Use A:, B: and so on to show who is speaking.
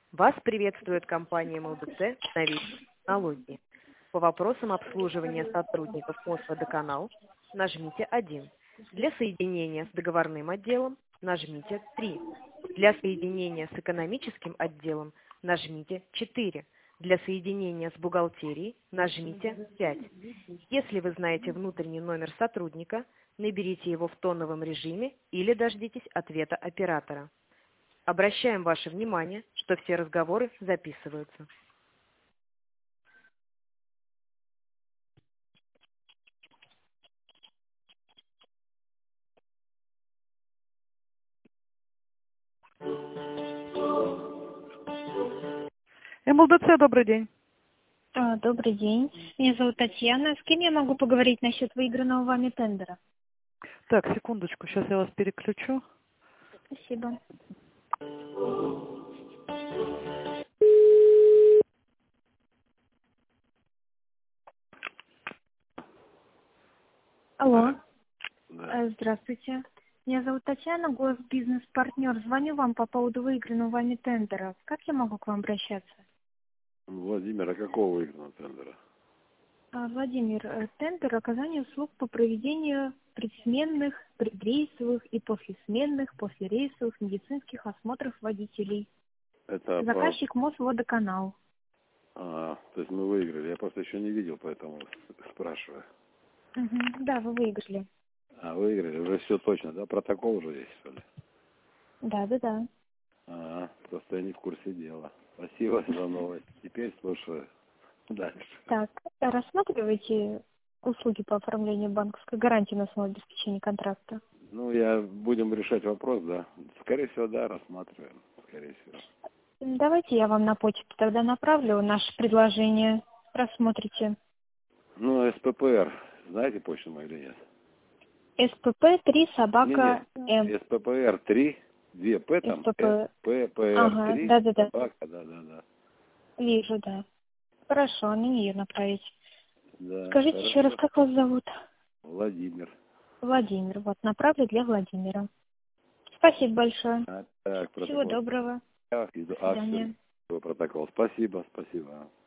A: Вас приветствует компания МЛДЦ «Новейшие технологии». По вопросам обслуживания сотрудников Мосводоканал нажмите 1. Для соединения с договорным отделом нажмите 3. Для соединения с экономическим отделом нажмите 4. Для соединения с бухгалтерией нажмите 5. Если вы знаете внутренний номер сотрудника, наберите его в тоновом режиме или дождитесь ответа оператора. Обращаем ваше внимание, что все разговоры записываются.
B: МЛДЦ, добрый день.
C: Добрый день. Меня зовут Татьяна. С кем я могу поговорить насчет выигранного вами тендера?
B: Так, секундочку, сейчас я вас переключу.
C: Спасибо. Алло.
D: Да.
C: Здравствуйте. Меня зовут Татьяна, госбизнес-партнер. Звоню вам по поводу выигранного вами тендера. Как я могу к вам обращаться?
D: Владимир, а какого выигранного тендера?
C: Владимир, тендер оказания услуг по проведению предсменных, предрейсовых и послесменных, послерейсовых медицинских осмотров водителей.
D: Это
C: Заказчик Мосводоканал.
D: то есть мы выиграли. Я просто еще не видел, поэтому спрашиваю.
C: Да, вы выиграли.
D: Выиграли, уже все точно, да? Протокол уже есть, что ли?
C: Да.
D: Просто я не в курсе дела. Спасибо за новость. Теперь слушаю дальше.
C: Так, рассматриваете услуги по оформлению банковской гарантии на основе обеспечения контракта?
D: Будем решать вопрос, да. Скорее всего, да, рассматриваем. Скорее всего.
C: Давайте я вам на почту тогда направлю наше предложение. Рассмотрите.
D: СППР. Знаете почту мою или нет?
C: СПП-3 собака М.
D: СППР 3, 2 П там, СППР
C: Ага,
D: 3,
C: да.
D: собака, да.
C: Вижу, да. Хорошо, на нее направить.
D: Да,
C: Скажите
D: хорошо.
C: еще раз, как вас зовут?
D: Владимир.
C: Владимир. Вот, направлю для Владимира. Спасибо большое.
D: Так,
C: Всего доброго.
D: До
C: До свидания.
D: протокол. Спасибо.